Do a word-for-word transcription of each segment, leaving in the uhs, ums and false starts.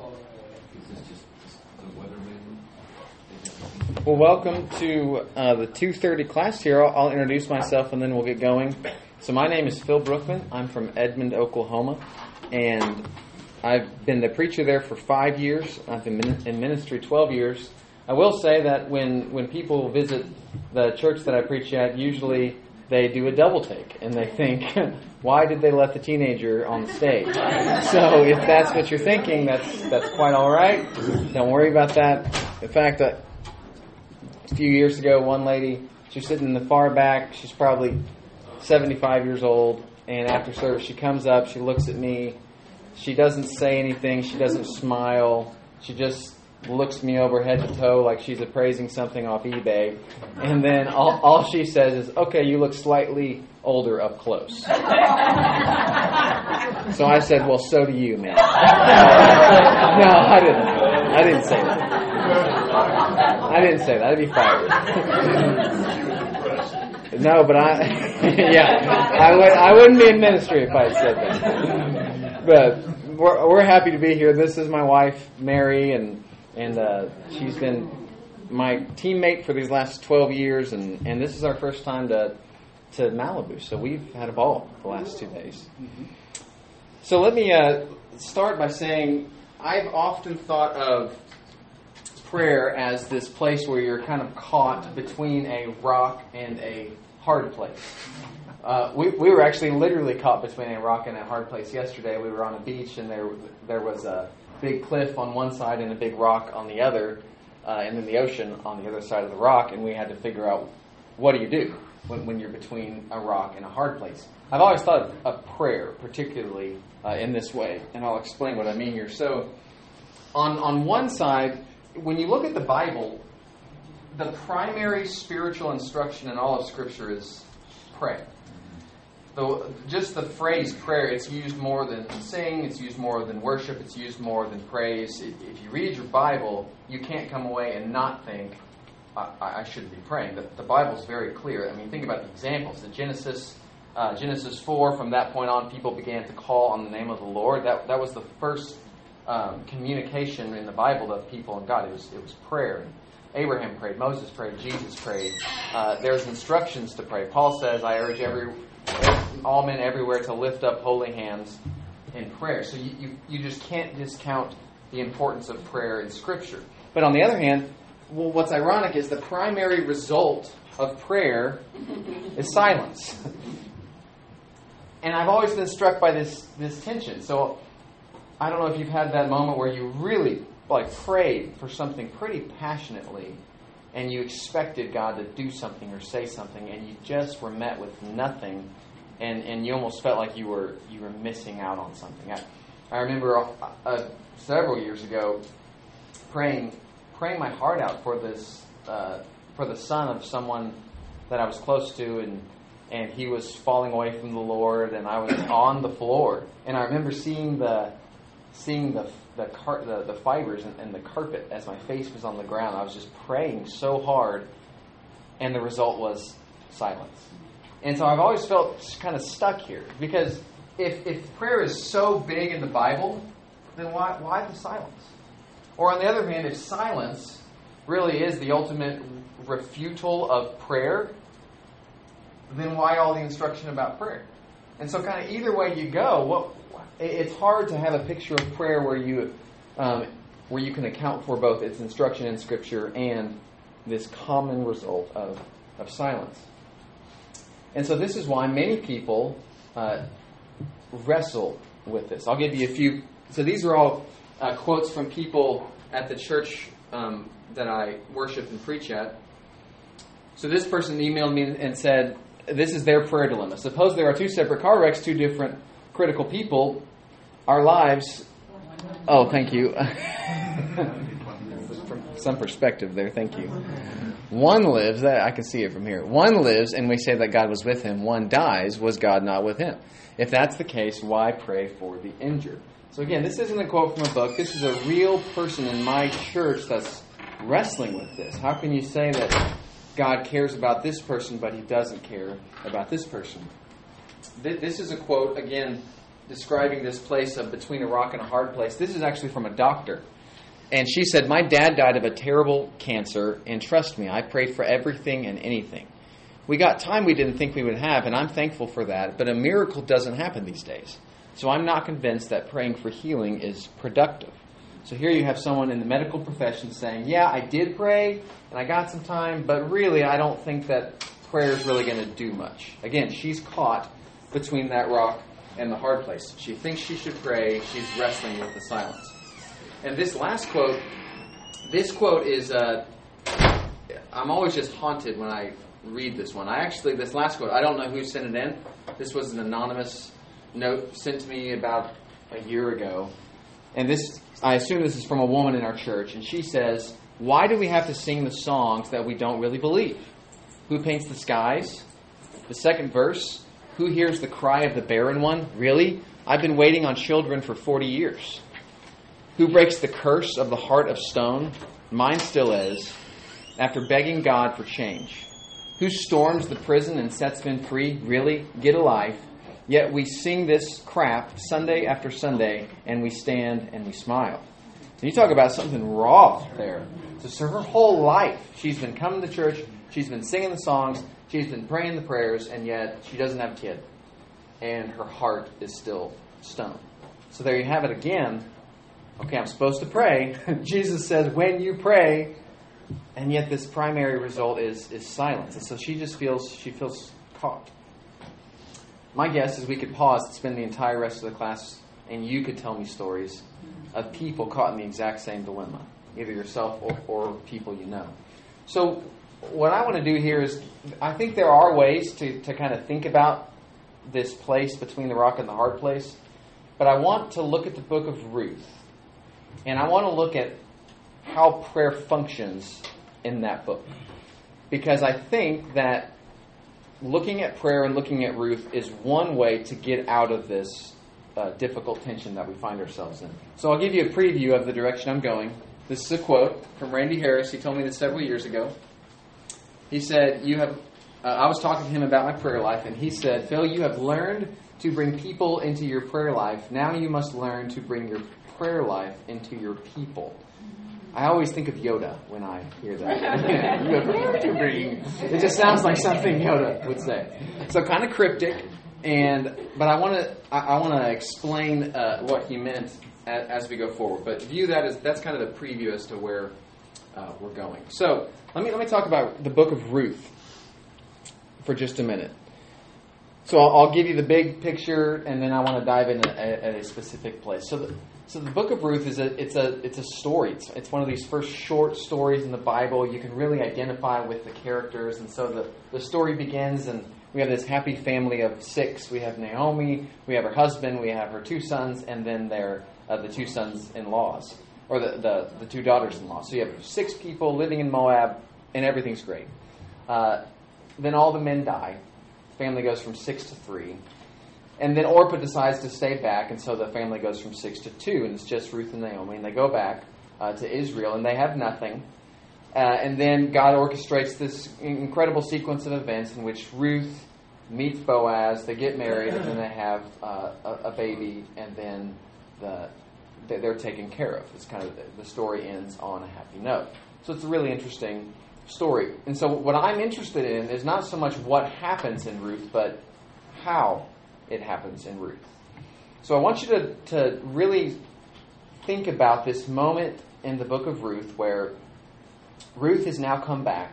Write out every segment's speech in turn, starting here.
Well, welcome to uh, the two thirty class here. I'll, I'll introduce myself and then we'll get going. So my name is Phil Brookman. I'm from Edmond, Oklahoma, and I've been the preacher there for five years. I've been in ministry twelve years. I will say that when, when people visit the church that I preach at, usually they do a double take and they think, why did they let the teenager on the stage? So if that's what you're thinking, that's that's quite all right. Don't worry about that. In fact, uh, a few years ago, one lady, she was sitting in the far back. She's probably seventy-five years old. And after service, she comes up. She looks at me. She doesn't say anything. She doesn't smile. She just looks me over head to toe like she's appraising something off eBay. And then all, all she says is, okay, you look slightly older up close. So I said, well, so do you, man. No, I didn't. I didn't say that. I didn't say that. I'd be fired. No, but I, yeah, I would. I wouldn't be in ministry if I had said that. But we're we're happy to be here. This is my wife, Mary, and and uh, she's been my teammate for these last twelve years, and, and this is our first time to to Malibu. So we've had a ball the last two days. So let me uh, start by saying I've often thought of prayer as this place where you're kind of caught between a rock and a hard place. Uh, we, we were actually literally caught between a rock and a hard place yesterday. We were on a beach and there there was a big cliff on one side and a big rock on the other, uh, and then the ocean on the other side of the rock, and we had to figure out what do you do when, when you're between a rock and a hard place. I've always thought of, of prayer, particularly uh, in this way, and I'll explain what I mean here. So on on one side, when you look at the Bible, the primary spiritual instruction in all of Scripture is pray. So just the phrase prayer, it's used more than sing, it's used more than worship, it's used more than praise. If you read your Bible, you can't come away and not think, I, I should be praying. The, the Bible's very clear. I mean, think about the examples. The Genesis uh, Genesis four, from that point on, people began to call on the name of the Lord. That that was the first Um, communication in the Bible of people and God. It was it was prayer. Abraham prayed, Moses prayed, Jesus prayed. Uh, there's instructions to pray. Paul says, I urge every all men everywhere to lift up holy hands in prayer. So you, you, you just can't discount the importance of prayer in Scripture. But on the other hand, well, what's ironic is the primary result of prayer is silence. And I've always been struck by this this tension. So I don't know if you've had that moment where you really like prayed for something pretty passionately and you expected God to do something or say something and you just were met with nothing and, and you almost felt like you were you were missing out on something. I, I remember uh, several years ago praying praying my heart out for this uh, for the son of someone that I was close to, and and he was falling away from the Lord and I was on the floor, and I remember seeing the seeing the the, car, the, the fibers and, and the carpet as my face was on the ground. I was just praying so hard, and the result was silence. And so I've always felt kind of stuck here, because if if prayer is so big in the Bible, then why why the silence? Or on the other hand, if silence really is the ultimate refutal of prayer, then why all the instruction about prayer? And so kind of either way you go, what it's hard to have a picture of prayer where you um, where you can account for both its instruction in Scripture and this common result of, of silence. And so this is why many people uh, wrestle with this. I'll give you a few. So these are all uh, quotes from people at the church um, that I worship and preach at. So this person emailed me and said, this is their prayer dilemma. Suppose there are two separate car wrecks, two different critical people. Our lives... Oh, thank you. From some perspective there, thank you. One lives, I can see it from here. One lives, and we say that God was with him. One dies, was God not with him? If that's the case, why pray for the injured? So again, this isn't a quote from a book. This is a real person in my church that's wrestling with this. How can you say that God cares about this person, but he doesn't care about this person? This is a quote, again, describing this place of between a rock and a hard place. This is actually from a doctor. And she said, my dad died of a terrible cancer, and trust me, I prayed for everything and anything. We got time we didn't think we would have, and I'm thankful for that, but a miracle doesn't happen these days. So I'm not convinced that praying for healing is productive. So here you have someone in the medical profession saying, yeah, I did pray, and I got some time, but really I don't think that prayer is really going to do much. Again, she's caught between that rock and the hard place. She thinks she should pray. She's wrestling with the silence. And this last quote, this quote is, uh, I'm always just haunted when I read this one. I actually, this last quote, I don't know who sent it in. This was an anonymous note sent to me about a year ago. And this, I assume this is from a woman in our church. And she says, why do we have to sing the songs that we don't really believe? Who paints the skies? The second verse, who hears the cry of the barren one? Really? I've been waiting on children for forty years. Who breaks the curse of the heart of stone? Mine still is, after begging God for change. Who storms the prison and sets men free? Really? Get a life. Yet we sing this crap Sunday after Sunday, and we stand and we smile. And you talk about something raw there. So her whole life, she's been coming to church, she's been singing the songs, she's been praying the prayers, and yet she doesn't have a kid. And her heart is still stone. So there you have it again. Okay, I'm supposed to pray. Jesus says, when you pray, and yet this primary result is, is silence. And so she just feels, she feels caught. My guess is we could pause and spend the entire rest of the class, and you could tell me stories of people caught in the exact same dilemma, either yourself or, or people you know. So what I want to do here is, I think there are ways to, to kind of think about this place between the rock and the hard place, but I want to look at the book of Ruth, and I want to look at how prayer functions in that book. Because I think that looking at prayer and looking at Ruth is one way to get out of this uh, difficult tension that we find ourselves in. So I'll give you a preview of the direction I'm going. This is a quote from Randy Harris. He told me this several years ago. He said, "You have." Uh, I was talking to him about my prayer life, and he said, "Phil, you have learned to bring people into your prayer life. Now you must learn to bring your prayer life into your people." I always think of Yoda when I hear that. You have learned to bring. It just sounds like something Yoda would say. So kind of cryptic, and but I want to I, I want to explain uh, what he meant as, as we go forward. But view that as that's kind of the preview as to where uh, we're going. So let me let me talk about the book of Ruth for just a minute. So I'll, I'll give you the big picture, and then I want to dive in at, at a specific place. So the So the book of Ruth is a it's a it's a story. It's, it's one of these first short stories in the Bible. You can really identify with the characters, and so the, the story begins, and we have this happy family of six. We have Naomi, we have her husband, we have her two sons, and then their uh, the two sons-in-laws, or the, the the two daughters-in-law. So you have six people living in Moab, and everything's great. Uh, then all the men die. Family goes from six to three. And then Orpah decides to stay back, and so the family goes from six to two, and it's just Ruth and Naomi, and they go back uh, to Israel, and they have nothing. Uh, and then God orchestrates this incredible sequence of events in which Ruth meets Boaz, they get married, and then they have uh, a, a baby, and then the they're taken care of. It's kind of the story ends on a happy note. So it's a really interesting story. And so what I'm interested in is not so much what happens in Ruth, but how it happens in Ruth. So I want you to, to really think about this moment in the book of Ruth where Ruth has now come back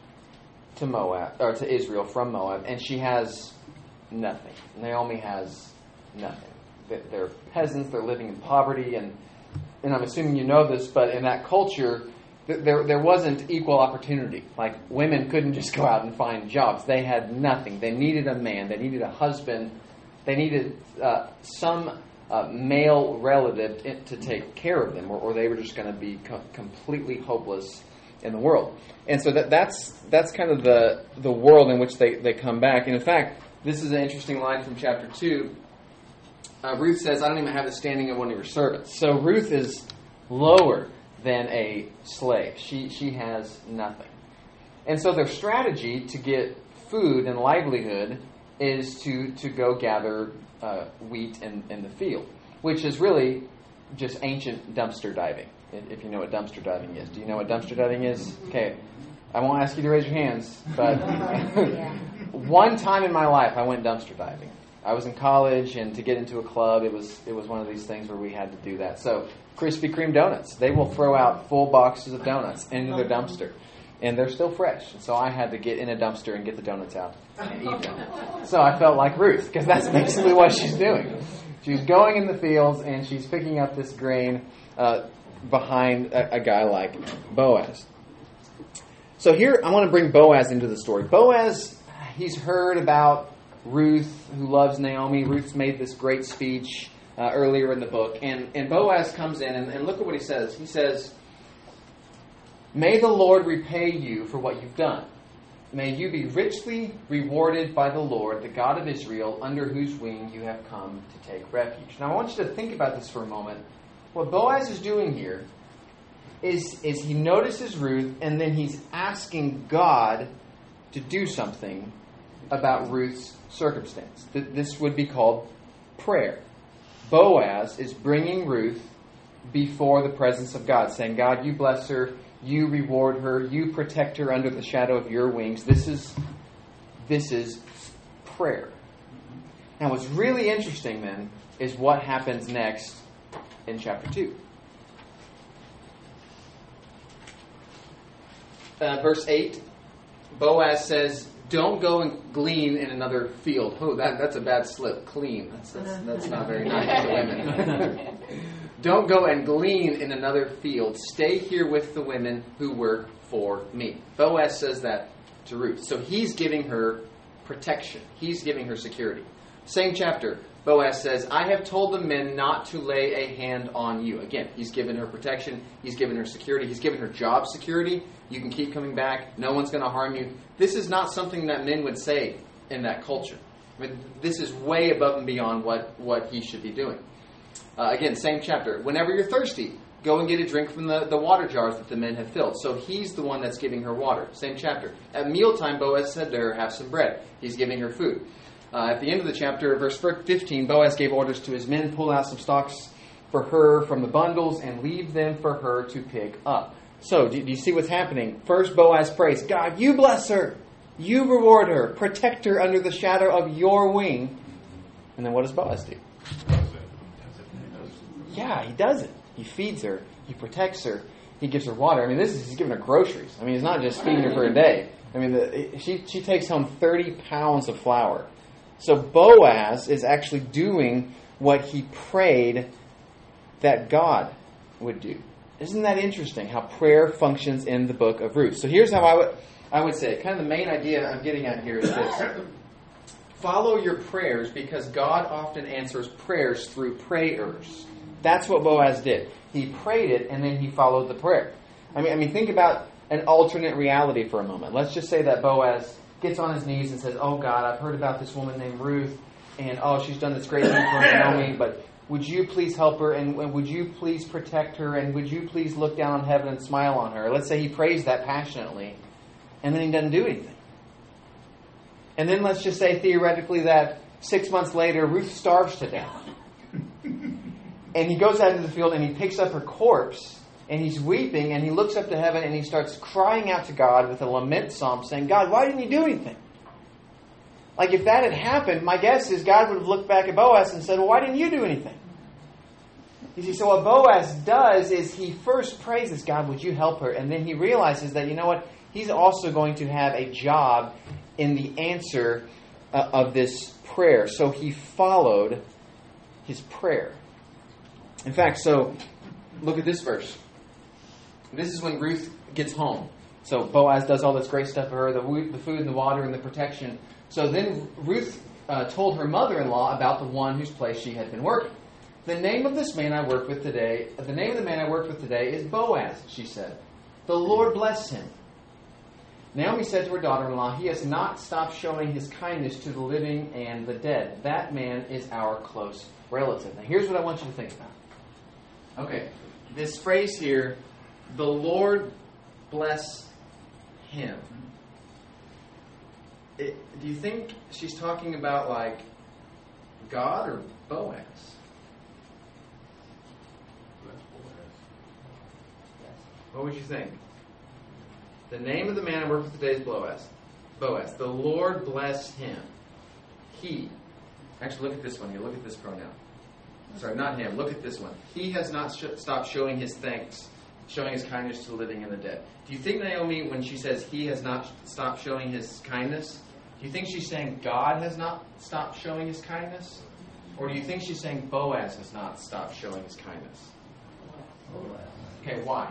to Moab, or to Israel from Moab, and she has nothing. Naomi has nothing. They're peasants, they're living in poverty, and and I'm assuming you know this, but in that culture, there there wasn't equal opportunity. Like, women couldn't just go out and find jobs. They had nothing. They needed a man. They needed a husband. They needed uh, some uh, male relative to take care of them, or, or they were just going to be co- completely hopeless in the world. And so that, that's that's kind of the the world in which they, they come back. And in fact, this is an interesting line from chapter two. Uh, Ruth says, "I don't even have the standing of one of your servants." So Ruth is lower than a slave. She she has nothing. And so their strategy to get food and livelihood is to, to go gather uh, wheat in, in the field, which is really just ancient dumpster diving, if you know what dumpster diving is. Do you know what dumpster diving is? Okay, I won't ask you to raise your hands, but one time in my life I went dumpster diving. I was in college, and to get into a club, it was it was one of these things where we had to do that. So Krispy Kreme donuts, they will throw out full boxes of donuts into their dumpster, and they're still fresh. And so I had to get in a dumpster and get the donuts out and eat them. So I felt like Ruth, because that's basically what she's doing. She's going in the fields, and she's picking up this grain uh, behind a, a guy like Boaz. So here, I want to bring Boaz into the story. Boaz, he's heard about Ruth, who loves Naomi. Ruth's made this great speech uh, earlier in the book. And, and Boaz comes in, and, and look at what he says. He says, "May the Lord repay you for what you've done. May you be richly rewarded by the Lord, the God of Israel, under whose wing you have come to take refuge." Now I want you to think about this for a moment. What Boaz is doing here is, is he notices Ruth, and then he's asking God to do something about Ruth's circumstance. This would be called prayer. Boaz is bringing Ruth before the presence of God, saying, "God, you bless her, you reward her, you protect her under the shadow of your wings." This is this is prayer. Now what's really interesting then is what happens next in chapter two. Uh, verse eight, Boaz says, "Don't go and glean in another field." Oh, that, that's a bad slip. Clean. That's, that's, that's not very nice to women. "Don't go and glean in another field. Stay here with the women who work for me." Boaz says that to Ruth. So he's giving her protection. He's giving her security. Same chapter, Boaz says, "I have told the men not to lay a hand on you." Again, he's given her protection. He's given her security. He's given her job security. You can keep coming back. No one's going to harm you. This is not something that men would say in that culture. I mean, this is way above and beyond what, what he should be doing. Uh, again, same chapter. "Whenever you're thirsty, go and get a drink from the, the water jars that the men have filled." So he's the one that's giving her water. Same chapter. At mealtime, Boaz said to her, "Have some bread." He's giving her food. Uh, at the end of the chapter, verse fifteen, Boaz gave orders to his men, "Pull out some stalks for her from the bundles and leave them for her to pick up." So, do, do you see what's happening? First, Boaz prays, "God, you bless her. You reward her. Protect her under the shadow of your wing." And then what does Boaz do? Yeah, he does it. He feeds her. He protects her. He gives her water. I mean, this is he's giving her groceries. I mean, he's not just feeding her for a day. I mean, the, she she takes home thirty pounds of flour. So Boaz is actually doing what he prayed that God would do. Isn't that interesting how prayer functions in the book of Ruth? So here's how I would I would say, kind of the main idea I'm getting at here is this. Follow your prayers, because God often answers prayers through prayers. That's what Boaz did. He prayed it, and then he followed the prayer. I mean, I mean, think about an alternate reality for a moment. Let's just say that Boaz gets on his knees and says, "Oh God, I've heard about this woman named Ruth, and oh, she's done this great thing for Naomi, but would you please help her, and, and would you please protect her, and would you please look down on heaven and smile on her?" Let's say he prays that passionately, and then he doesn't do anything. And then let's just say theoretically that six months later, Ruth starves to death. And he goes out into the field and he picks up her corpse, and he's weeping, and he looks up to heaven and he starts crying out to God with a lament psalm saying, "God, why didn't you do anything?" Like, if that had happened, my guess is God would have looked back at Boaz and said, "Well, why didn't you do anything?" You see, so what Boaz does is he first praises God, "Would you help her?" And then he realizes that, you know what, he's also going to have a job in the answer uh, of this prayer. So he followed his prayer. In fact, so look at this verse. This is when Ruth gets home. So Boaz does all this great stuff for her, the, the food and the water and the protection. So then Ruth uh, told her mother-in-law about the one whose place she had been working. "The name of this man I work with today, the name of the man I worked with today is Boaz," she said. "The Lord bless him." Naomi said to her daughter-in-law, "He has not stopped showing his kindness to the living and the dead. That man is our close relative." Now here's what I want you to think about. Okay, this phrase here, "the Lord bless him." It, do you think she's talking about like God or Boaz? What would you think? The name of the man I work with today is Boaz. Boaz. The Lord bless him. He. Actually, look at this one here. Look at this pronoun. Sorry, not him. Look at this one. He has not sh- stopped showing his thanks, showing his kindness to the living and the dead. Do you think Naomi, when she says he has not stopped showing his kindness, do you think she's saying God has not stopped showing his kindness? Or do you think she's saying Boaz has not stopped showing his kindness? Okay, why?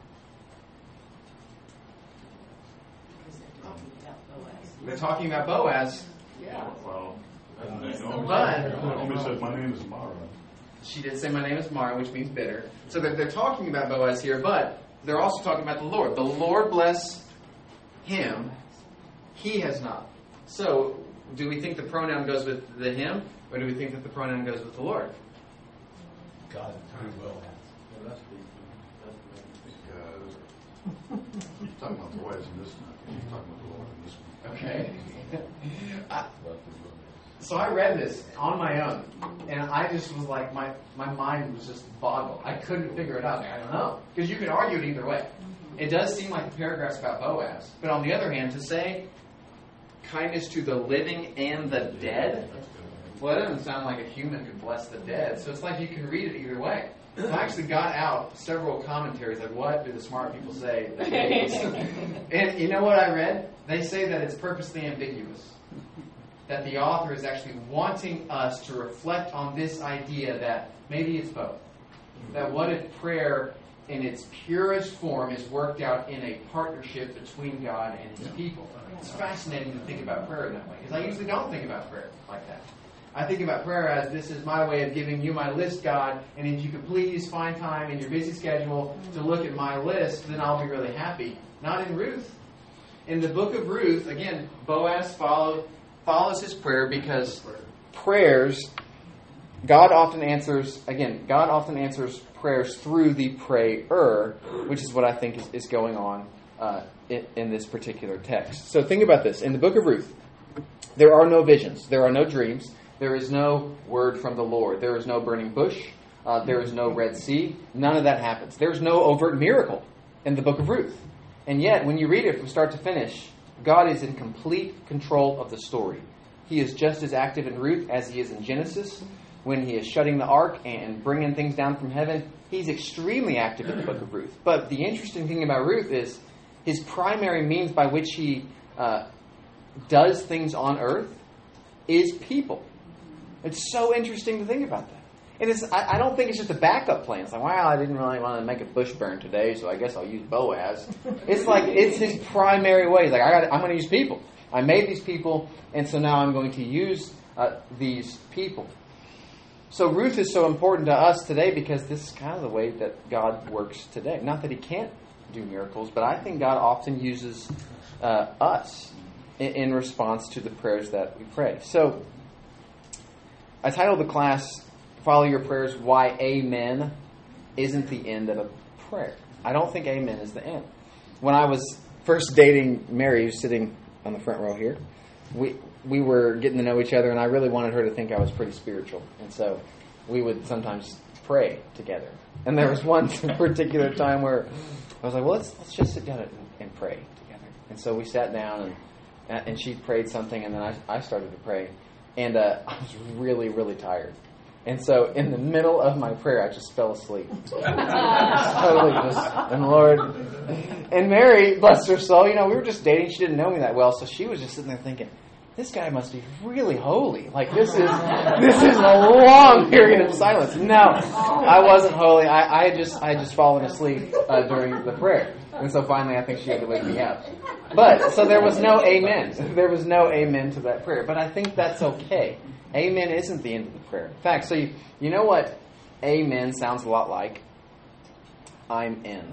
They're talking about Boaz. Yeah. Well, Naomi said, my name is Mara. She did say, my name is Mara, which means bitter. So they're, they're talking about Boaz here, but they're also talking about the Lord. The Lord bless him. He has not. So, do we think the pronoun goes with the him, or do we think that the pronoun goes with the Lord? God will have. He's talking about the wives in this one. He's talking about the Lord in this one. Okay. I, so I read this on my own, and I just was like, my, my mind was just boggled. I couldn't figure it out. I don't know. Because you can argue it either way. It does seem like the paragraph's about Boaz. But on the other hand, to say kindness to the living and the dead, well, it doesn't sound like a human could bless the dead. So it's like you can read it either way. I actually got out several commentaries, like what do the smart people say? And you know what I read? They say that it's purposely ambiguous. That the author is actually wanting us to reflect on this idea that maybe it's both. That what if prayer in its purest form is worked out in a partnership between God and His people? It's fascinating to think about prayer in that way, because I usually don't think about prayer like that. I think about prayer as, this is my way of giving you my list, God, and if you could please find time in your busy schedule to look at my list, then I'll be really happy. Not in Ruth. In the book of Ruth, again, Boaz followed, follows his prayer because prayers, God often answers, again, God often answers prayers through the prayer, which is what I think is, is going on uh, in, in this particular text. So think about this. In the book of Ruth, there are no visions. There are no dreams. There is no word from the Lord. There is no burning bush. Uh, there is no Red Sea. None of that happens. There's no overt miracle in the book of Ruth. And yet, when you read it from start to finish, God is in complete control of the story. He is just as active in Ruth as He is in Genesis. When He is shutting the ark and bringing things down from heaven, He's extremely active in the book of Ruth. But the interesting thing about Ruth is His primary means by which He uh, does things on earth is people. It's so interesting to think about that. And it's, I, I don't think it's just a backup plan. It's like, wow, I didn't really want to make a bush burn today, so I guess I'll use Boaz. It's like, it's His primary way. He's like, I got, I'm going to use people. I made these people, and so now I'm going to use uh, these people. So Ruth is so important to us today because this is kind of the way that God works today. Not that He can't do miracles, but I think God often uses uh, us in, in response to the prayers that we pray. So I titled the class, Follow Your Prayers, Why Amen Isn't the End of a Prayer. I don't think amen is the end. When I was first dating Mary, who's sitting on the front row here, we we were getting to know each other, and I really wanted her to think I was pretty spiritual. And so we would sometimes pray together. And there was one particular time where I was like, well, let's let's just sit down and, and pray together. And so we sat down, and and she prayed something, and then I, I started to pray. And uh, I was really, really tired. And so in the middle of my prayer, I just fell asleep. Totally just, and Lord. And Mary, bless her soul, you know, we were just dating. She didn't know me that well. So she was just sitting there thinking, this guy must be really holy. Like, this is this is a long period of silence. No, I wasn't holy. I, I just I just fallen asleep uh, during the prayer. And so finally, I think she had to wake me up. But, so there was no amen. There was no amen to that prayer. But I think that's okay. Amen isn't the end of the prayer. In fact, so you, you know what amen sounds a lot like? I'm in.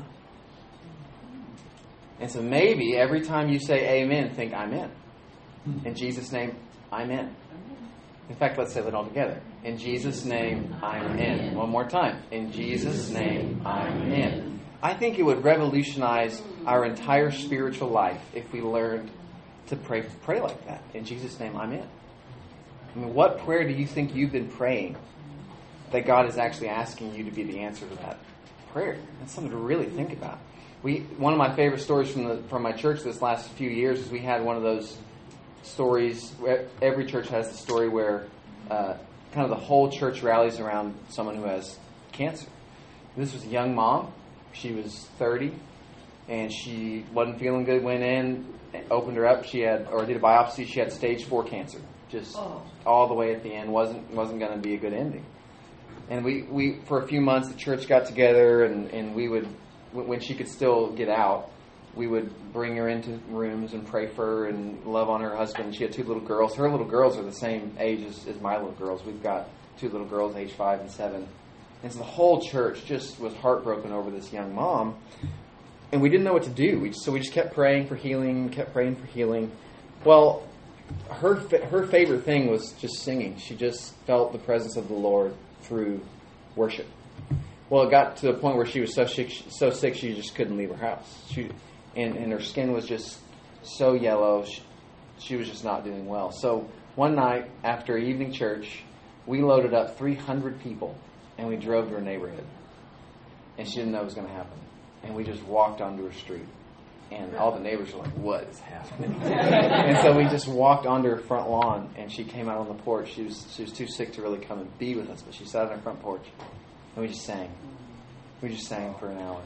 And so maybe every time you say amen, think I'm in. In Jesus' name, I'm in. In fact, let's say that all together. In Jesus' name, I'm in. One more time. In Jesus' name, I'm in. I think it would revolutionize our entire spiritual life if we learned to pray pray like that. In Jesus' name, I'm in. I mean, what prayer do you think you've been praying that God is actually asking you to be the answer to that prayer? That's something to really think about. We one of my favorite stories from the from my church this last few years is we had one of those stories. Where every church has the story where uh, kind of the whole church rallies around someone who has cancer. This was a young mom. She was thirty, and she wasn't feeling good. Went in, opened her up. She had or did a biopsy. She had stage four cancer. Just oh. all the way at the end. wasn't wasn't going to be a good ending. And we, we for a few months the church got together, and, and we would, when she could still get out, we would bring her into rooms and pray for her and love on her husband. She had two little girls. Her little girls are the same age as, as my little girls. We've got two little girls, age five and seven. And so the whole church just was heartbroken over this young mom. And we didn't know what to do. We, so we just kept praying for healing, kept praying for healing. Well, her her favorite thing was just singing. She just felt the presence of the Lord through worship. Well, it got to the point where she was so sick, so sick she just couldn't leave her house. She, and, and her skin was just so yellow. She, she was just not doing well. So one night after evening church, we loaded up three hundred people and we drove to her neighborhood. And she didn't know it was going to happen. And we just walked onto her street. And all the neighbors were like, what is happening? And so we just walked onto her front lawn, and she came out on the porch. She was she was too sick to really come and be with us, but she sat on her front porch, and we just sang. We just sang for an hour.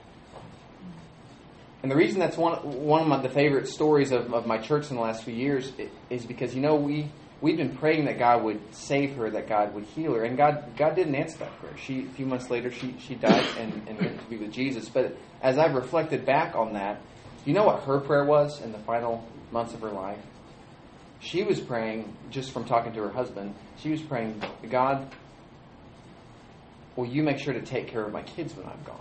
And the reason that's one one of my, the favorite stories of, of my church in the last few years is because, you know, we, we've been praying that God would save her, that God would heal her, and God God didn't answer that prayer. She, a few months later, she, she died and, and went to be with Jesus. But as I've reflected back on that, you know what her prayer was in the final months of her life? She was praying, just from talking to her husband, she was praying, God, will you make sure to take care of my kids when I'm gone?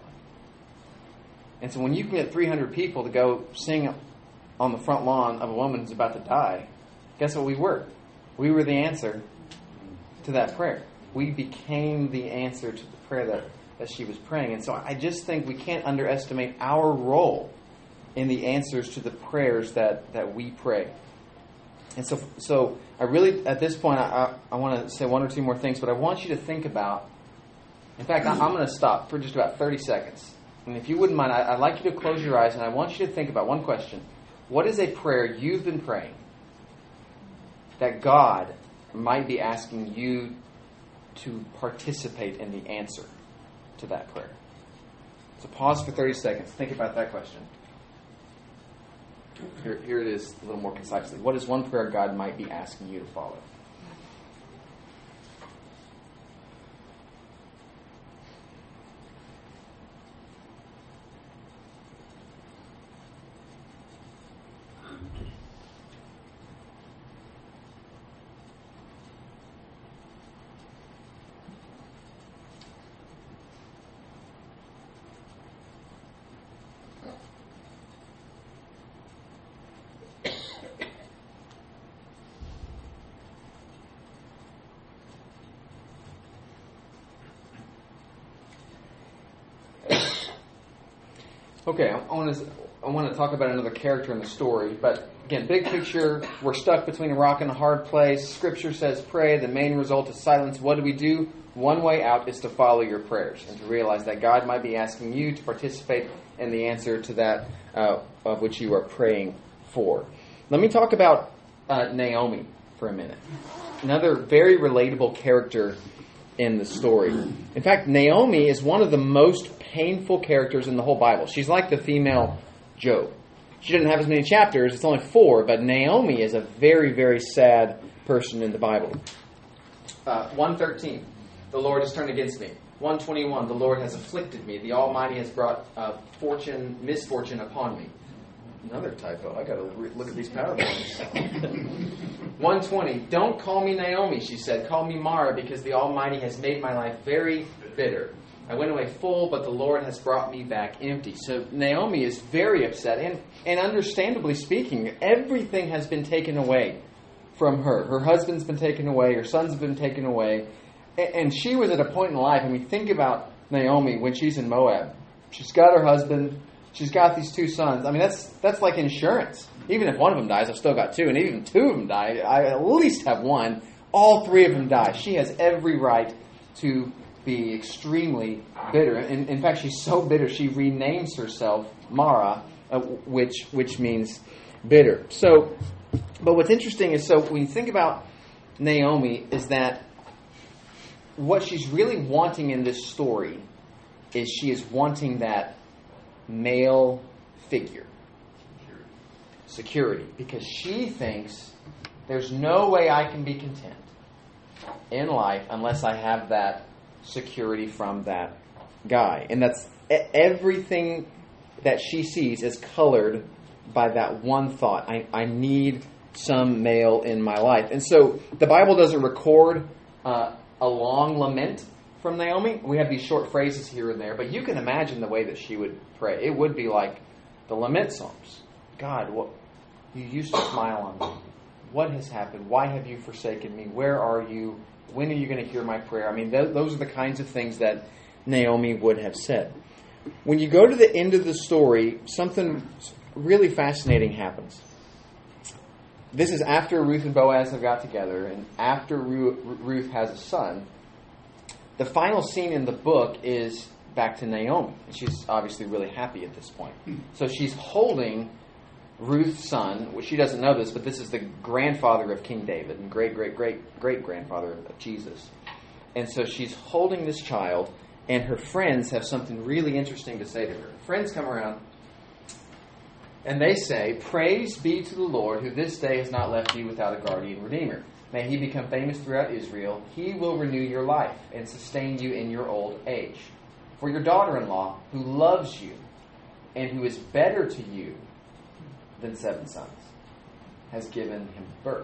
And so when you can get three hundred people to go sing on the front lawn of a woman who's about to die, guess what we were? We were the answer to that prayer. We became the answer to the prayer that, that she was praying. And so I just think we can't underestimate our role in the answers to the prayers that, that we pray. And so so I really, at this point, I, I, I want to say one or two more things, but I want you to think about, in fact, I, I'm going to stop for just about thirty seconds. And if you wouldn't mind, I, I'd like you to close your eyes, and I want you to think about one question. What is a prayer you've been praying that God might be asking you to participate in the answer to that prayer? So pause for thirty seconds. Think about that question. Here, here it is a little more concisely. What is one prayer God might be asking you to follow? Okay, I want to I want to talk about another character in the story, but again, big picture, we're stuck between a rock and a hard place. Scripture says pray. The main result is silence. What do we do? One way out is to follow your prayers and to realize that God might be asking you to participate in the answer to that uh, of which you are praying for. Let me talk about uh, Naomi for a minute. Another very relatable character in the story. In fact, Naomi is one of the most painful characters in the whole Bible. She's like the female Job. She doesn't have as many chapters. It's only four, but Naomi is a very, very sad person in the Bible. Uh, one thirteen, the Lord has turned against me. one twenty-one, the Lord has afflicted me. The Almighty has brought uh, fortune, misfortune upon me. Another typo. I got to re- look at these PowerPoints. one twenty, don't call me Naomi, she said. Call me Mara, because the Almighty has made my life very bitter. I went away full, but the Lord has brought me back empty. So Naomi is very upset, and, and understandably speaking, everything has been taken away from her. Her husband's been taken away, her sons have been taken away, and, and she was at a point in life, I mean, think about Naomi when she's in Moab. She's got her husband, she's got these two sons. I mean, that's that's like insurance. Even if one of them dies, I've still got two, and even if two of them die, I at least have one. All three of them die. She has every right to be extremely bitter. In, in fact, she's so bitter, she renames herself Mara, uh, which which means bitter. So, but what's interesting is, so when you think about Naomi, is that what she's really wanting in this story is she is wanting that male figure. Security. Because she thinks there's no way I can be content in life unless I have that security from that guy. And that's everything that she sees is colored by that one thought. I, I need some male in my life. And so the Bible doesn't record uh, a long lament from Naomi. We have these short phrases here and there, but you can imagine the way that she would pray. It would be like the lament psalms. God, what you used to smile on me. What has happened? Why have you forsaken me? Where are you? When are you going to hear my prayer? I mean, th- those are the kinds of things that Naomi would have said. When you go to the end of the story, something really fascinating happens. This is after Ruth and Boaz have got together, and after Ru- Ruth has a son. The final scene in the book is back to Naomi. She's obviously really happy at this point. So she's holding Ruth's son, which she doesn't know this, but this is the grandfather of King David and great, great, great, great grandfather of Jesus. And so she's holding this child, and her friends have something really interesting to say to her. Friends come around, and they say, "Praise be to the Lord, who this day has not left you without a guardian redeemer. May he become famous throughout Israel. He will renew your life and sustain you in your old age. For your daughter-in-law, who loves you and who is better to you than seven sons, has given him birth."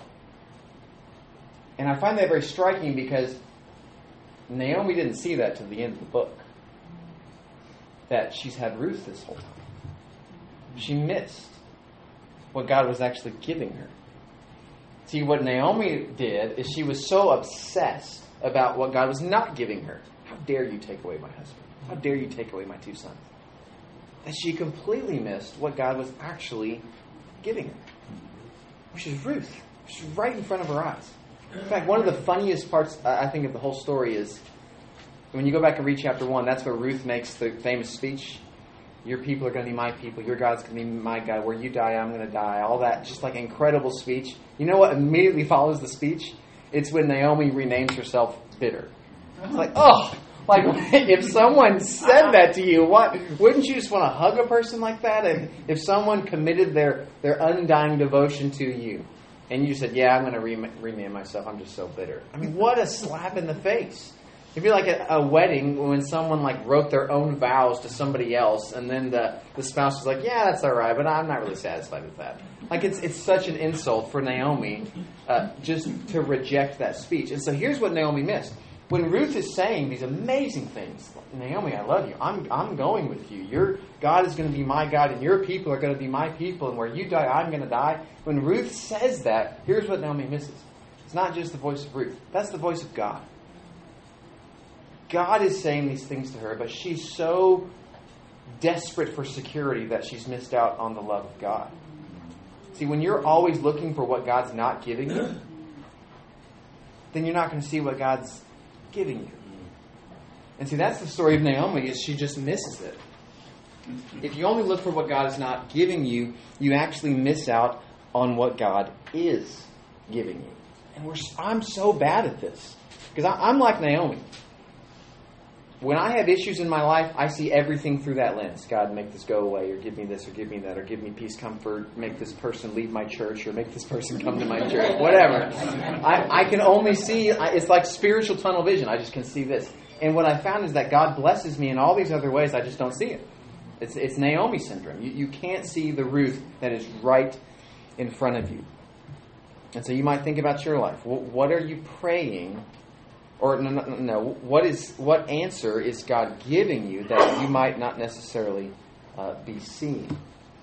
And I find that very striking because Naomi didn't see that till the end of the book. That she's had Ruth this whole time. She missed what God was actually giving her. See, what Naomi did is she was so obsessed about what God was not giving her. How dare you take away my husband? How dare you take away my two sons? That she completely missed what God was actually giving her. Which is Ruth. She's right in front of her eyes. In fact, one of the funniest parts, I think, of the whole story is when you go back and read chapter one, that's where Ruth makes the famous speech. Your people are going to be my people. Your God's going to be my God. Where you die, I'm going to die. All that, just like incredible speech. You know what immediately follows the speech? It's when Naomi renames herself bitter. It's like, oh, like if someone said that to you, what wouldn't you just want to hug a person like that? And if someone committed their, their undying devotion to you, and you said, yeah, I'm going to re- rename myself. I'm just so bitter. I mean, what a slap in the face. It'd be like a, a wedding when someone like wrote their own vows to somebody else, and then the, the spouse was like, yeah, that's all right, but I'm not really satisfied with that. Like, it's it's such an insult for Naomi uh, just to reject that speech. And so here's what Naomi missed. When Ruth is saying these amazing things, Naomi, I love you. I'm I'm going with you. Your God is going to be my God, and your people are going to be my people, and where you die, I'm going to die. When Ruth says that, here's what Naomi misses. It's not just the voice of Ruth. That's the voice of God. God is saying these things to her, but she's so desperate for security that she's missed out on the love of God. See, when you're always looking for what God's not giving you, then you're not going to see what God's giving you. And see, that's the story of Naomi, is she just misses it. If you only look for what God is not giving you, you actually miss out on what God is giving you. And we're, I'm so bad at this. Because I'm like Naomi. When I have issues in my life, I see everything through that lens. God, make this go away, or give me this, or give me that, or give me peace, comfort, make this person leave my church, or make this person come to my church, whatever. I, I can only see, it's like spiritual tunnel vision. I just can see this. And what I found is that God blesses me in all these other ways. I just don't see it. It's, it's Naomi syndrome. You, you can't see the Ruth that is right in front of you. And so you might think about your life. What are you praying? Or no, no, no, what is what answer is God giving you that you might not necessarily uh, be seeing?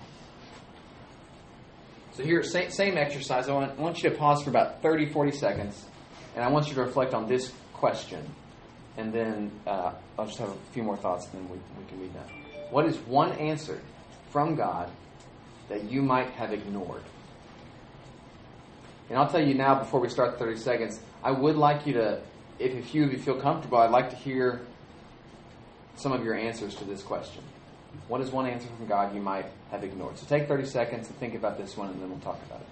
So here, same, same exercise. I want, I want you to pause for about thirty, forty seconds, and I want you to reflect on this question. And then uh, I'll just have a few more thoughts, and then we, we can read that. What is one answer from God that you might have ignored? And I'll tell you now, before we start the thirty seconds, I would like you to, if a few of you feel comfortable, I'd like to hear some of your answers to this question. What is one answer from God you might have ignored? So take thirty seconds to think about this one, and then we'll talk about it.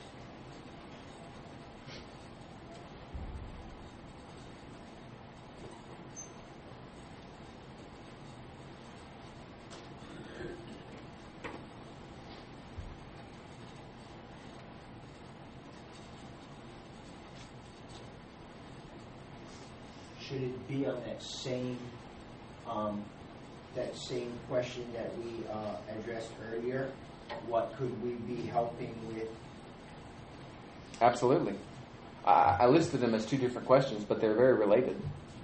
Should it be on that same um, that same question that we uh, addressed earlier? What could we be helping with? Absolutely. I, I listed them as two different questions, but they're very related.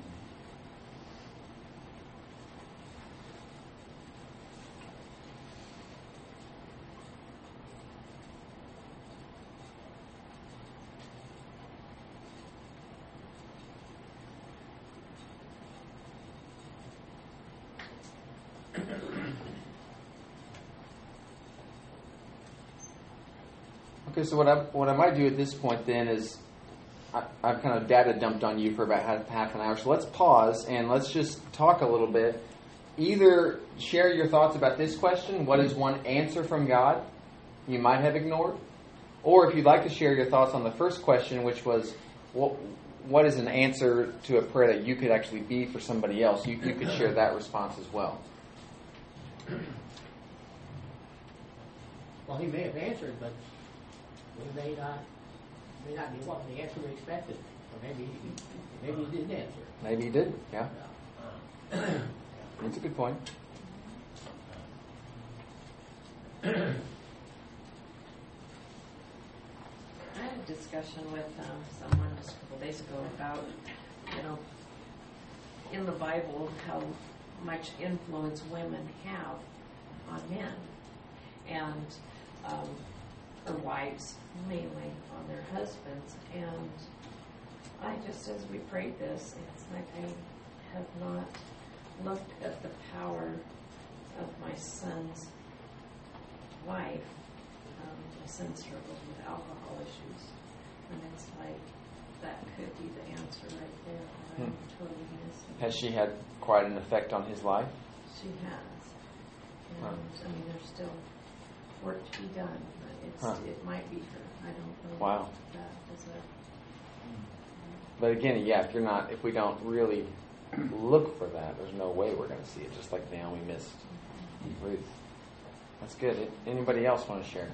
Okay, so what I what I might do at this point then is I, I've kind of data dumped on you for about half, half an hour. So let's pause and let's just talk a little bit. Either share your thoughts about this question, what is one answer from God you might have ignored? Or if you'd like to share your thoughts on the first question, which was what, what is an answer to a prayer that you could actually be for somebody else, you, you could share that response as well. Well, he may have answered, but we may not may not be what the answer we expected. Or maybe maybe he didn't answer. Maybe he did, yeah. That's a good point. I had a discussion with um, someone just a couple days ago about, you know, in the Bible, how much influence women have on men. And um, or wives, mainly on their husbands. And I just, as we prayed this, it's like I have not looked at the power of my son's wife. Um, my son struggles with alcohol issues. And it's like, that could be the answer right there. But I'm Hmm. totally missing. Has she had quite an effect on his life? She has. And, Wow. I mean, there's still work to be done, but it's, Huh. it might be her. I don't know. Wow. That is a, But again, yeah, if you're not, if we don't really look for that, there's no way we're going to see it. Just like Naomi missed Ruth. That's good. Anybody else want to share?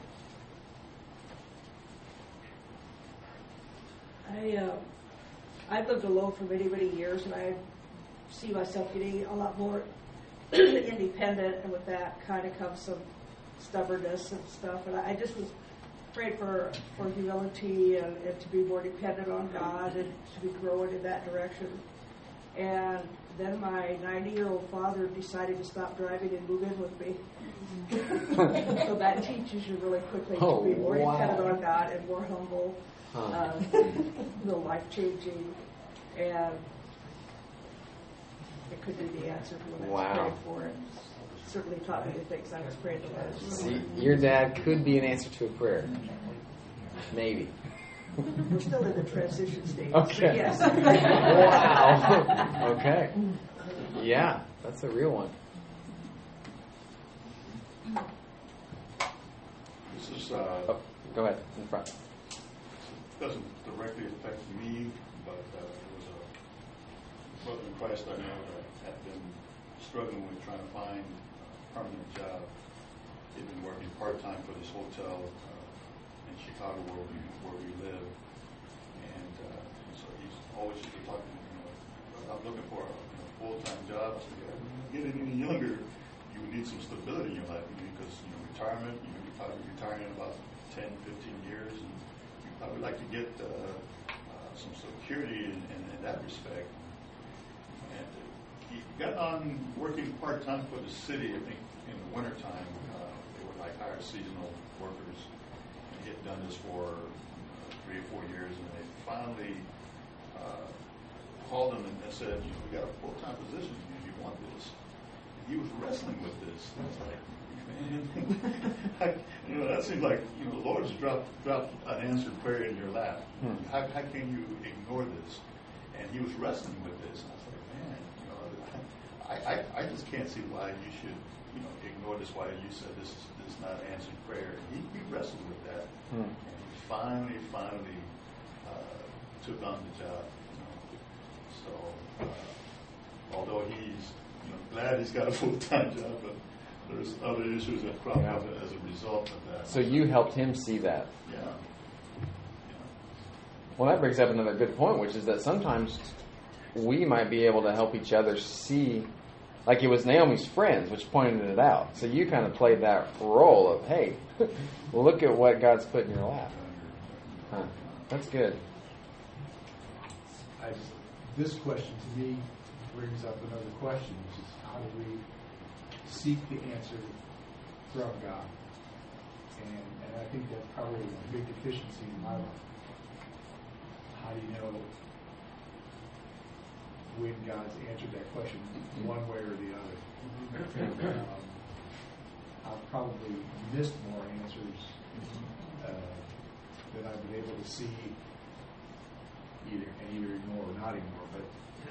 I uh, I've lived alone for many, many years, and I see myself getting a lot more independent, and with that kind of comes some stubbornness and stuff. And I just was praying for, for humility and, and to be more dependent on God and to be growing in that direction. And then my ninety-year-old father decided to stop driving and move in with me. So that teaches you really quickly Oh, to be more wow. dependent on God and more humble. Huh. Um, the life-changing, and it could be the answer for what I was Wow. praying for. It certainly taught me the things I was praying for. See, your dad could be an answer to a prayer. Maybe. We're still in the transition stage. Okay. But yes. Wow. Okay. Yeah, that's a real one. This is, uh, Oh, go ahead, in front. doesn't directly affect me, but uh, it was a brother in Christ I know that had been struggling with trying to find a permanent job. He'd been working part-time for this hotel uh, in Chicago where we, where we live. And uh, so he's always used to talking, you know, I'm looking for a you know, full-time job. I said, yeah, when you get any younger, you need some stability in your life because, you know, retirement, you know, you're probably retiring in about ten, fifteen years. And I would like to get uh, uh, some security in, in, in that respect. And uh, he got on working part-time for the city, I think, in the wintertime. Uh, they would like hire seasonal workers. And he had done this for uh, three or four years, and they finally uh, called him and, and said, you know, we got a full-time position. Do you want this? And he was wrestling with this. And it's like, man, I, You know, that seems like, you know, the Lord's dropped, dropped an answered prayer in your lap. Hmm. How, how can you ignore this? And he was wrestling with this. And I was like, man, you know, I, I, I just can't see why you should, you know, ignore this. Why you said this is, this is not an answered prayer. And he, he wrestled with that. Hmm. And he finally, finally uh, took on the job. You know. So, uh, although he's, you know, glad he's got a full-time job, but there's other issues that crop Yeah. up as a result of that. So you helped him see that. Yeah. Well, that brings up another good point, which is that sometimes we might be able to help each other see, like it was Naomi's friends, which pointed it out. So you kind of played that role of, hey, look at what God's put in your lap. Huh. That's good. I just, this question to me brings up another question, which is how do we seek the answer from God? And, and I think that's probably a big deficiency in my life. How do you know when God's answered that question one way or the other? Um, I've probably missed more answers uh, that I've been able to see either and either ignore or not ignore. But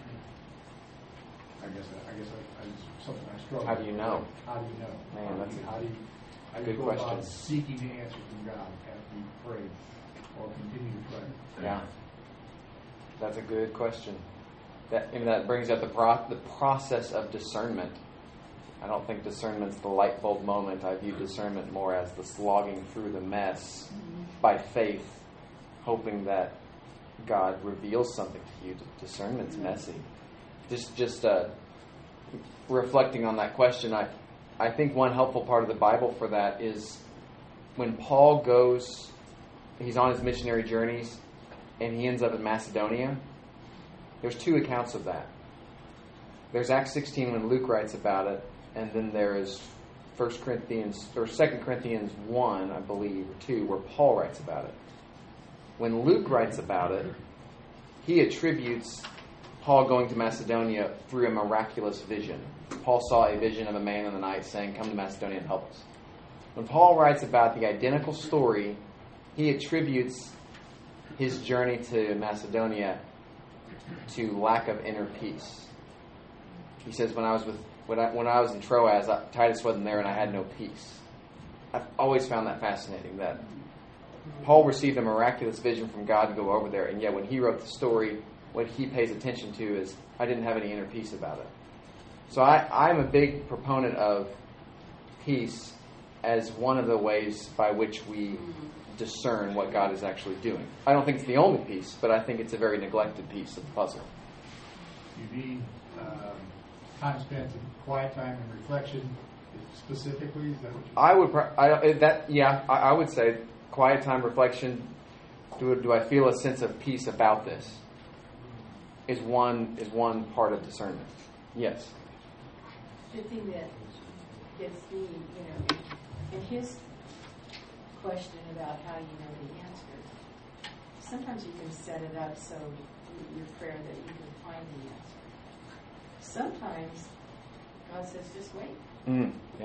I guess I, I guess I, I, it's something I struggle. How do you know? How do you know? Man, that's a how do you, how do good you go question. about seeking the answer from God after you pray or continue to pray? Yeah. That's a good question. That I mean, that brings up the pro- the process of discernment. I don't think discernment's the light bulb moment. I view discernment more as the slogging through the mess by faith, hoping that God reveals something to you. Discernment's messy. Just just uh, reflecting on that question, I I think one helpful part of the Bible for that is when Paul goes, he's on his missionary journeys, and he ends up in Macedonia. There's two accounts of that. There's Acts sixteen when Luke writes about it, and then there is First Corinthians or Second Corinthians one, I believe, or two, where Paul writes about it. When Luke writes about it, he attributes Paul going to Macedonia through a miraculous vision. Paul saw a vision of a man in the night saying, "Come to Macedonia and help us." When Paul writes about the identical story, he attributes his journey to Macedonia to lack of inner peace. He says, when I was with when I, when I was in Troas, I, Titus wasn't there and I had no peace. I've always found that fascinating, that Paul received a miraculous vision from God to go over there, and yet when he wrote the story, what he pays attention to is, I didn't have any inner peace about it. So I, I'm a big proponent of peace as one of the ways by which we discern what God is actually doing. I don't think it's the only piece, but I think it's a very neglected piece of the puzzle. You mean um, time spent in quiet time and reflection specifically? Is that what you I would, I, that yeah, I, I would say quiet time, reflection. Do do I feel a sense of peace about this? Is one is one part of discernment. Yes. The thing that gets me, you know, in his question about how you know the answer, sometimes you can set it up so your prayer that you can find the answer. Sometimes God says, just wait. Mm, yeah.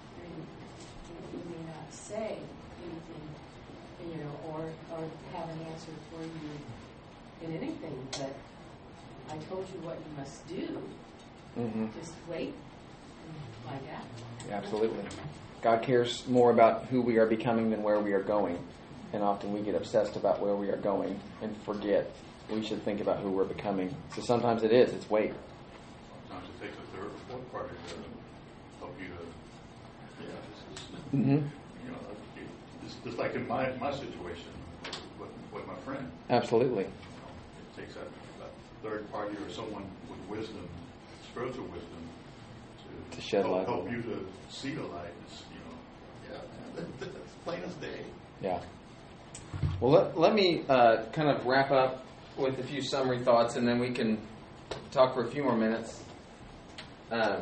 And you may not say anything, you know, or, or have an answer for you in anything, but I told you what you must do. Mm-hmm. Just wait and find out. Yeah, absolutely. God cares more about who we are becoming than where we are going. And often we get obsessed about where we are going and forget we should think about who we're becoming. So sometimes it is. It's wait. Sometimes it takes a third or fourth party to help you to, yeah, this is, Mm-hmm. you know, it's just like in my, my situation with, with my friend. Absolutely. You know, it takes a, a third party or someone with wisdom, spiritual wisdom, to, To shed help, light. help you to see the light. It's, you know, yeah, man, that's plain as day. Yeah. Well, let, let me uh, kind of wrap up with a few summary thoughts, and then we can talk for a few more minutes. Um,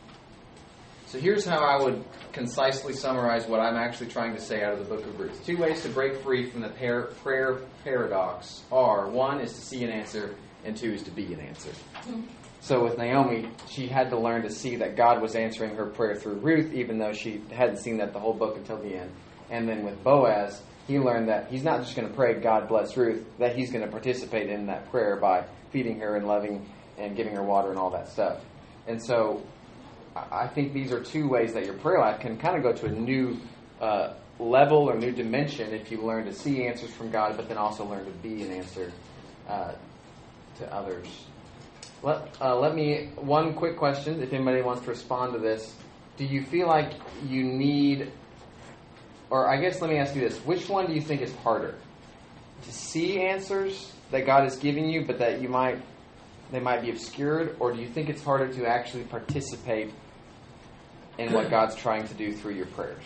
so here's how I would concisely summarize what I'm actually trying to say out of the book of Ruth. Two ways to break free from the par- prayer paradox are, one is to see an answer, and two is to be an answer. So with Naomi, she had to learn to see that God was answering her prayer through Ruth, even though she hadn't seen that the whole book until the end. And then with Boaz, he learned that he's not just going to pray, God bless Ruth, that he's going to participate in that prayer by feeding her and loving and giving her water and all that stuff. And so I think these are two ways that your prayer life can kind of go to a new uh, level or new dimension if you learn to see answers from God, but then also learn to be an answer uh, to others. Let, uh, let me, one quick question, if anybody wants to respond to this. Do you feel like you need, or I guess let me ask you this, which one do you think is harder? To see answers that God is giving you, but that you might, they might be obscured, or do you think it's harder to actually participate in what God's trying to do through your prayers?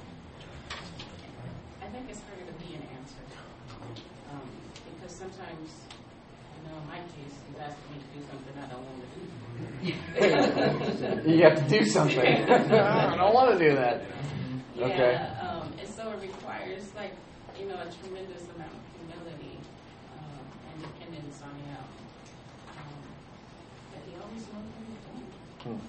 I think it's harder to be an answer. Um, because sometimes, I know in my case, he's asking me to do something I don't want to do. You have to do something. I don't want to do that. Yeah, Okay. um, and so it requires, like, you know, a tremendous amount of humility um, and dependence on him. Um, but he always knows what he's doing.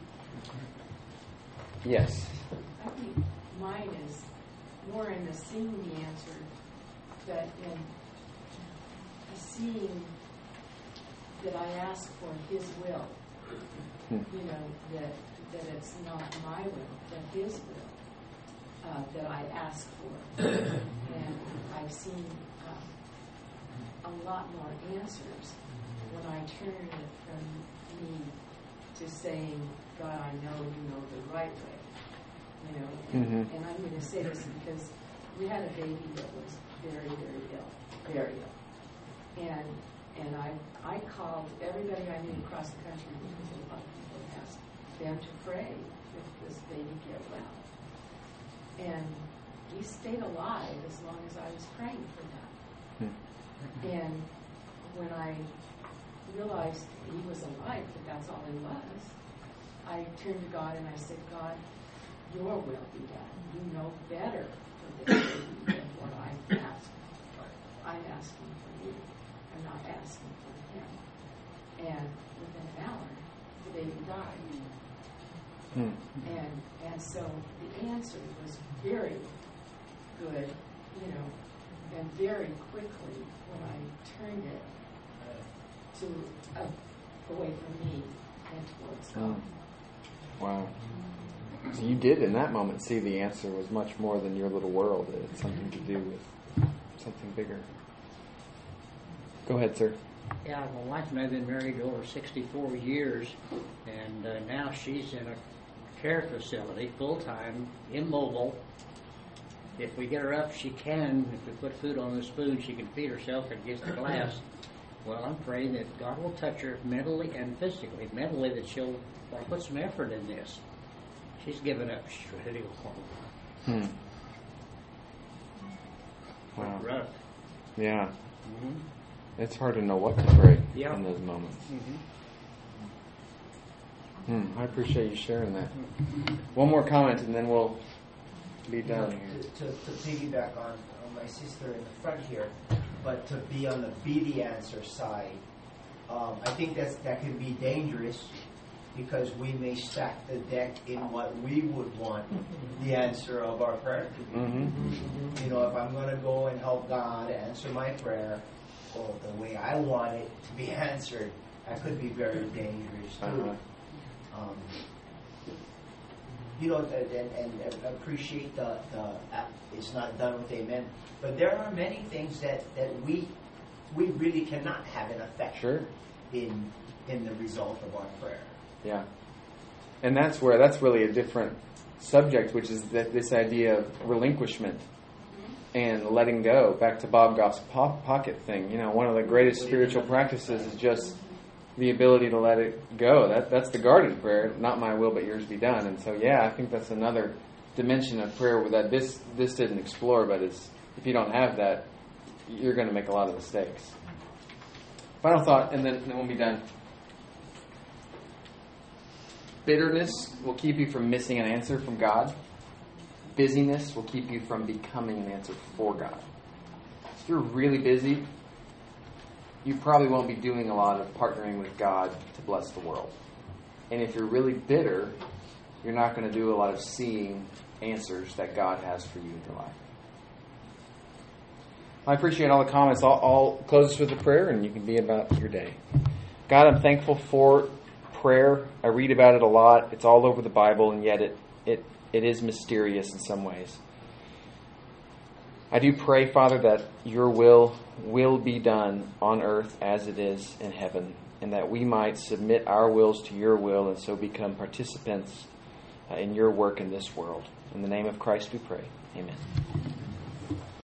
Hmm. Yes. I think mine is more in the seeing the answer, that in the seeing that I ask for his will. Hmm. You know, that that it's not my will, but his will uh, that I ask for. And I've seen um, a lot more answers when I turn it from me to saying, God, I know you know the right way. You know, and, Mm-hmm. and I'm going to say this because we had a baby that was very, very ill, very ill. And and I I called everybody I knew across the country because a lot of people asked them to pray if this baby get well. And he stayed alive as long as I was praying for him. Hmm. And when I realized he was alive, that that's all he was, I turned to God and I said, God, your will be done. You know better for this baby than what I'm asking for. I'm asking for you. I'm not asking for him. And within an hour, the baby died. Hmm. And and so the answer was very good, you know, and very quickly when I turned it to uh, away from me and towards God. Hmm. Wow. So you did in that moment see the answer was much more than your little world. It had something to do with something bigger. Go ahead, sir. Yeah, my wife and I have been married over sixty-four years, and uh, now she's in a care facility, full-time, immobile. If we get her up, she can. If we put food on the spoon, she can feed herself and gets the glass. Well, I'm praying that God will touch her mentally and physically. Mentally, that she'll well, put some effort in this. She's given up. She's ready to go home. Hmm. Wow. Rough. Yeah. Mm-hmm. It's hard to know what to pray Yeah. in those moments. Mm-hmm. Hmm. I appreciate you sharing that. One more comment and then we'll be done here. To, to, to piggyback on, on my sister in the front here, but to be on the be the answer side, um, I think that's, that can be dangerous because we may stack the deck in what we would want the answer of our prayer to be. Mm-hmm. You know, if I'm going to go and help God answer my prayer, or the way I want it to be answered, that could be very dangerous too. Uh-huh. Um, you know, and, and, and appreciate the, the uh, it's not done with amen. But there are many things that, that we we really cannot have an effect Sure. in in the result of our prayer. Yeah. And that's where, that's really a different subject, which is that this idea of relinquishment and letting go. Back to Bob Goff's po- pocket thing. You know, one of the greatest spiritual practices is just the ability to let it go. That That's the guarded prayer, not my will but yours be done. And so, yeah, I think that's another dimension of prayer that this, this didn't explore, but is if you don't have that, you're going to make a lot of mistakes. Final thought, and then, then we'll be done. Bitterness will keep you from missing an answer from God. Busyness will keep you from becoming an answer for God. If you're really busy, you probably won't be doing a lot of partnering with God to bless the world. And if you're really bitter, you're not going to do a lot of seeing answers that God has for you in your life. I appreciate all the comments. I'll, I'll close this with a prayer, and you can be about your day. God, I'm thankful for prayer. I read about it a lot. It's all over the Bible, and yet it, it, it is mysterious in some ways. I do pray, Father, that your will will be done on earth as it is in heaven, and that we might submit our wills to your will and so become participants in your work in this world. In the name of Christ we pray. Amen.